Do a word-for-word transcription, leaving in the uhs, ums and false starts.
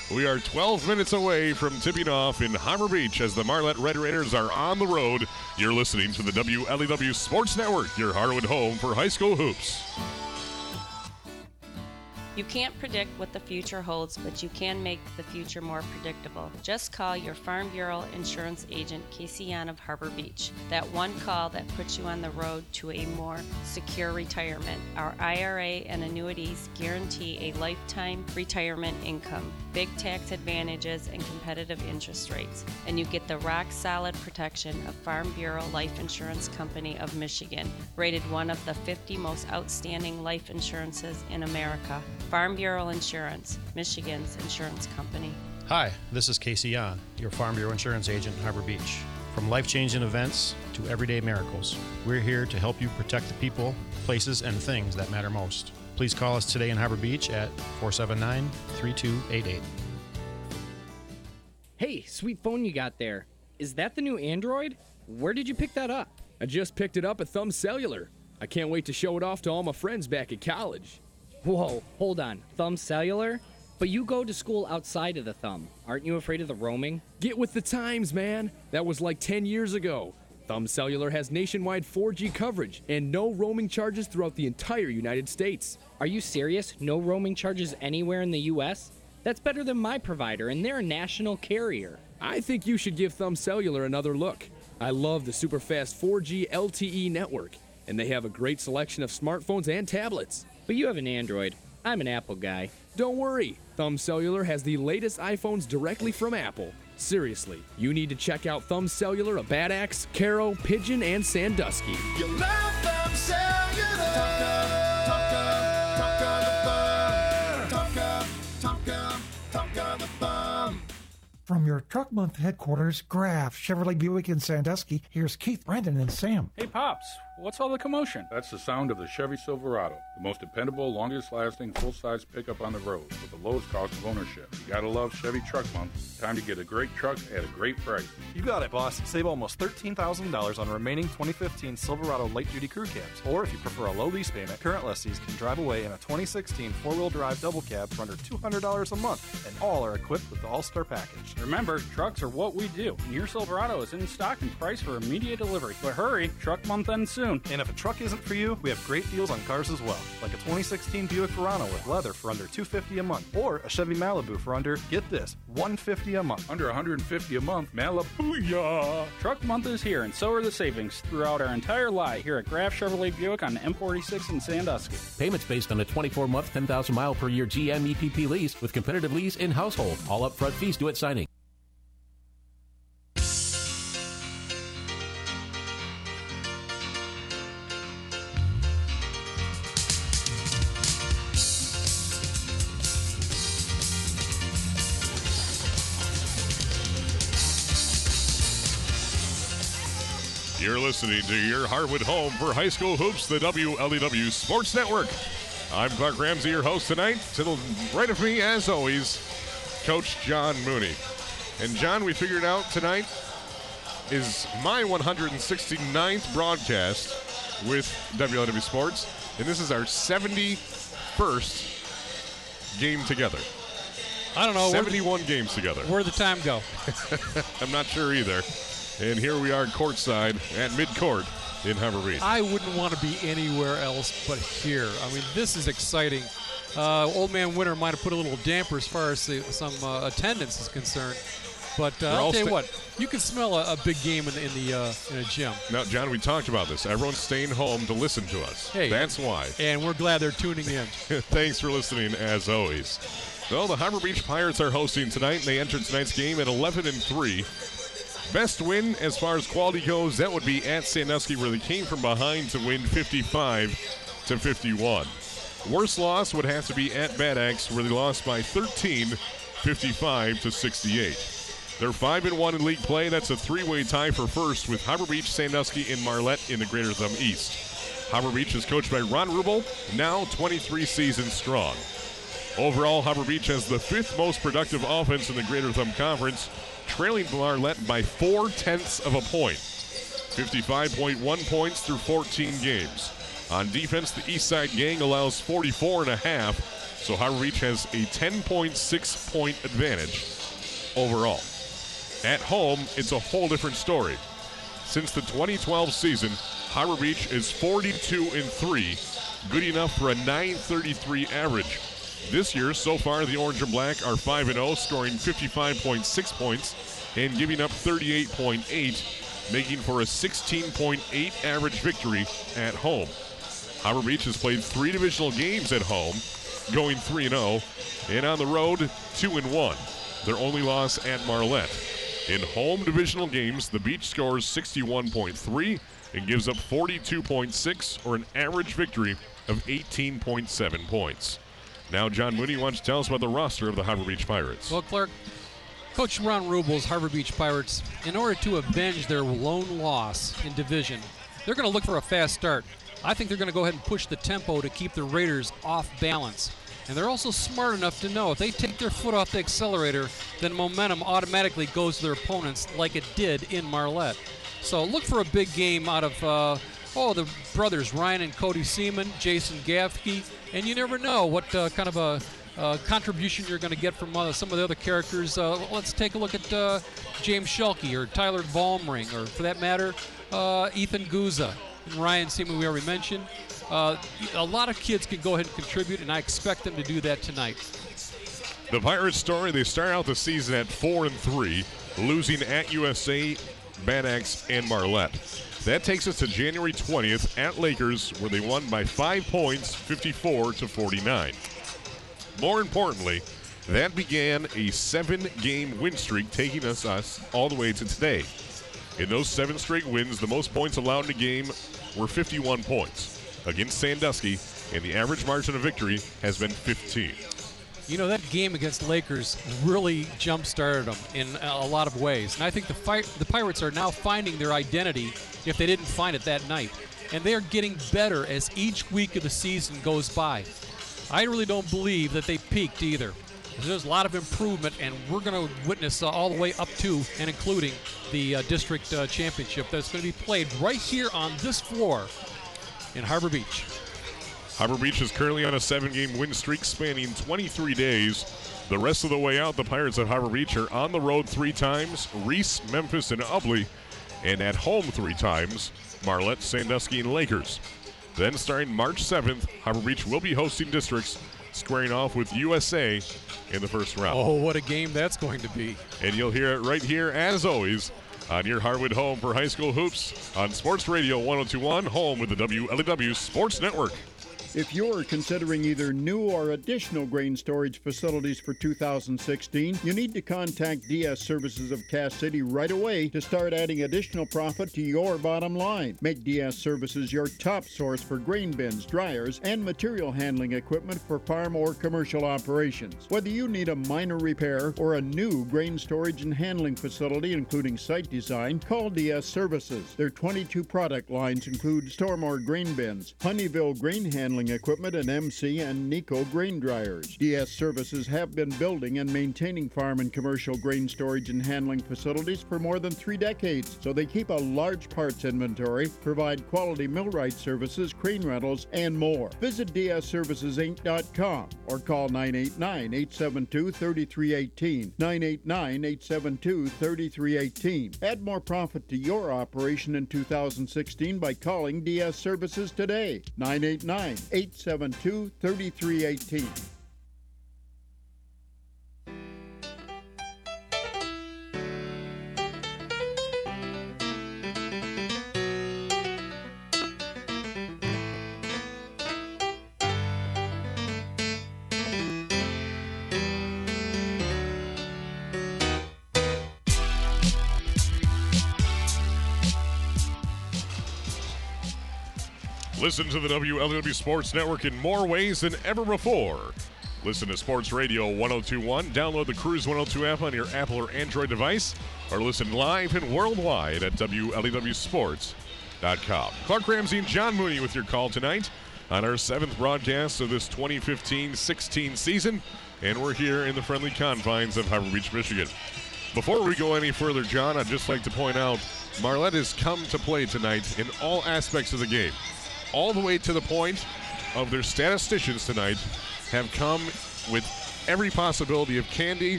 We are twelve minutes away from tipping off in Harbor Beach as the Marlette Red Raiders are on the road. You're listening to the W L E W Sports Network, your Harwood home for high school hoops. You can't predict what the future holds, but you can make the future more predictable. Just call your Farm Bureau insurance agent, Casey Yan of Harbor Beach. That one call that puts you on the road to a more secure retirement. Our I R A and annuities guarantee a lifetime retirement income, big tax advantages, and competitive interest rates. And you get the rock-solid protection of Farm Bureau Life Insurance Company of Michigan, rated one of the fifty most outstanding life insurances in America. Farm Bureau Insurance, Michigan's insurance company. Hi, this is Casey Yan, your Farm Bureau insurance agent in Harbor Beach. From life-changing events to everyday miracles, we're here to help you protect the people, places, and things that matter most. Please call us today in Harbor Beach at four seven nine, three two eight eight. Hey, sweet phone you got there. Is that the new Android? Where did you pick that up? I just picked it up at Thumb Cellular. I can't wait to show it off to all my friends back at college. Whoa, hold on. Thumb Cellular? But you go to school outside of the Thumb. Aren't you afraid of the roaming? Get with the times, man. That was like ten years ago. Thumb Cellular has nationwide four G coverage and no roaming charges throughout the entire United States. Are you serious? No roaming charges anywhere in the U S? That's better than my provider, and they're a national carrier. I think you should give Thumb Cellular another look. I love the super fast four G L T E network, and they have a great selection of smartphones and tablets. But you have an Android. I'm an Apple guy. Don't worry. Thumb Cellular has the latest iPhones directly from Apple. Seriously, you need to check out Thumb Cellular of Bad Axe, Caro, Pigeon, and Sandusky. You love Thumb Cellular. Tonka, Tonka, Tonka the Thumb. Tonka, Tonka, Tonka the Thumb. From your Truck Month headquarters, Graf, Chevrolet Buick in Sandusky, here's Keith, Brandon, and Sam. Hey, Pops, what's all the commotion? That's the sound of the Chevy Silverado, the most dependable, longest-lasting, full-size pickup on the road with the lowest cost of ownership. You gotta love Chevy Truck Month. Time to get a great truck at a great price. You got it, boss. Save almost thirteen thousand dollars on remaining twenty fifteen Silverado light-duty crew cabs. Or if you prefer a low lease payment, current lessees can drive away in a twenty sixteen four-wheel drive double cab for under two hundred dollars a month, and all are equipped with the All-Star package. Remember, trucks are what we do. And your Silverado is in stock and priced for immediate delivery. But hurry, Truck Month ends soon. And if a truck isn't for you, we have great deals on cars as well. Like a twenty sixteen Buick Verano with leather for under two hundred fifty dollars a month. Or a Chevy Malibu for under, get this, one hundred fifty dollars a month. Under one hundred fifty dollars a month, Malibu-ya! Truck Month is here, and so are the savings throughout our entire line here at Graf Chevrolet Buick on M forty-six in Sandusky. Payments based on a twenty-four month, ten thousand mile per year G M E P P lease with competitive lease in household. All upfront fees due at signing. You're listening to your Harwood home for high school hoops, the W L E W Sports Network. I'm Clark Ramsey, your host tonight. To the right of me, as always, Coach John Mooney. And John, we figured out tonight is my one hundred sixty-ninth broadcast with W L E W Sports, and this is our seventy-first game together. I don't know. seventy-one games together. Where'd the time go? I'm not sure either. And here we are courtside at midcourt in Harbor Beach. I wouldn't want to be anywhere else but here. I mean, this is exciting. Uh, Old Man Winter might have put a little damper as far as the, some uh, attendance is concerned. But uh, I'll tell you what, you can smell a, a big game in, in the uh, in a gym. Now, John, we talked about this. Everyone's staying home to listen to us. Hey, that's why. And we're glad they're tuning in. Thanks for listening, as always. Well, the Harbor Beach Pirates are hosting tonight, and they entered tonight's game at eleven and three. Best win as far as quality goes, that would be at Sandusky, where they came from behind to win fifty-five to fifty-one. Worst loss would have to be at Bad Axe, where they lost by thirteen, fifty-five to sixty-eight. They're five and one in league play. That's a three-way tie for first with Harbor Beach, Sandusky, and Marlette in the Greater Thumb East. Harbor Beach is coached by Ron Rubel, now twenty-three seasons strong. Overall, Harbor Beach has the fifth most productive offense in the Greater Thumb Conference, trailing Marlette by four-tenths of a point. fifty-five point one points through fourteen games. On defense, the Eastside Gang allows forty-four and a half, So Harbor Beach has a ten point six point advantage overall. At home, it's a whole different story. Since the twenty twelve season, Harbor Beach is forty-two and three, good enough for a nine thirty-three average. This year, so far, the Orange and Black are five and oh, scoring fifty-five point six points and giving up thirty-eight point eight, making for a sixteen point eight average victory at home. Harbor Beach has played three divisional games at home, going three and oh, and on the road, two and one. Their only loss at Marlette. In home divisional games, the Beach scores sixty-one point three and gives up forty-two point six, or an average victory of eighteen point seven points. Now John Mooney wants to tell us about the roster of the Harbor Beach Pirates. Well, Clark, Coach Ron Rubel's Harbor Beach Pirates, in order to avenge their lone loss in division, they're going to look for a fast start. I think they're going to go ahead and push the tempo to keep the Raiders off balance. And they're also smart enough to know if they take their foot off the accelerator, then momentum automatically goes to their opponents like it did in Marlette. So look for a big game out of, uh, oh, the brothers Ryan and Cody Seaman, Jason Gaffke, and you never know what uh, kind of a uh, contribution you're going to get from uh, some of the other characters. Uh, let's take a look at uh, James Schulke or Tyler Vollmring, or for that matter, uh, Ethan Guza and Ryan Seaman, we already mentioned. Uh, a lot of kids can go ahead and contribute, and I expect them to do that tonight. The Pirates story, they start out the season at four and three, losing at U S A, Bad Axe, and Marlette. That takes us to January twentieth at Lakers, where they won by five points, fifty-four to forty-nine. More importantly, that began a seven-game win streak, taking us, us all the way to today. In those seven straight wins, the most points allowed in a game were fifty-one points against Sandusky, and the average margin of victory has been fifteen. You know, that game against Lakers really jump-started them in a lot of ways. And I think the, fi- the Pirates are now finding their identity if they didn't find it that night. And they are getting better as each week of the season goes by. I really don't believe that they peaked either. There's a lot of improvement, and we're going to witness uh, all the way up to and including the uh, district uh, championship that's going to be played right here on this floor in Harbor Beach. Harbor Beach is currently on a seven-game win streak spanning twenty-three days. The rest of the way out, the Pirates at Harbor Beach are on the road three times, Reese, Memphis, and Ubley, and at home three times, Marlette, Sandusky, and Lakers. Then starting March seventh, Harbor Beach will be hosting districts, squaring off with U S A in the first round. Oh, what a game that's going to be. And you'll hear it right here, as always, on your Harwood home for high school hoops on Sports Radio one oh two point one, home with the W L E W Sports Network. If you're considering either new or additional grain storage facilities for two thousand sixteen, you need to contact D S Services of Cass City right away to start adding additional profit to your bottom line. Make D S Services your top source for grain bins, dryers, and material handling equipment for farm or commercial operations. Whether you need a minor repair or a new grain storage and handling facility, including site design, call D S Services. Their twenty-two product lines include Stormore grain bins, Honeyville grain handling equipment, and M C and Nico grain dryers. D S Services have been building and maintaining farm and commercial grain storage and handling facilities for more than three decades, so they keep a large parts inventory, provide quality millwright services, crane rentals, and more. Visit D S services inc dot com or call nine eight nine, eight seven two, three three one eight, nine eight nine, eight seven two, three three one eight. Add more profit to your operation in two thousand sixteen by calling D S Services today. nine eight nine, eight seven two, three three one eight. Listen to the W L E W Sports Network in more ways than ever before. Listen to Sports Radio one oh two point one. Download the Cruise one oh two app on your Apple or Android device, or listen live and worldwide at W L E W sports dot com. Clark Ramsey and John Mooney with your call tonight on our seventh broadcast of this twenty fifteen sixteen season, and we're here in the friendly confines of Harbor Beach, Michigan. Before we go any further, John, I'd just like to point out Marlette has come to play tonight in all aspects of the game, all the way to the point of their statisticians tonight have come with every possibility of candy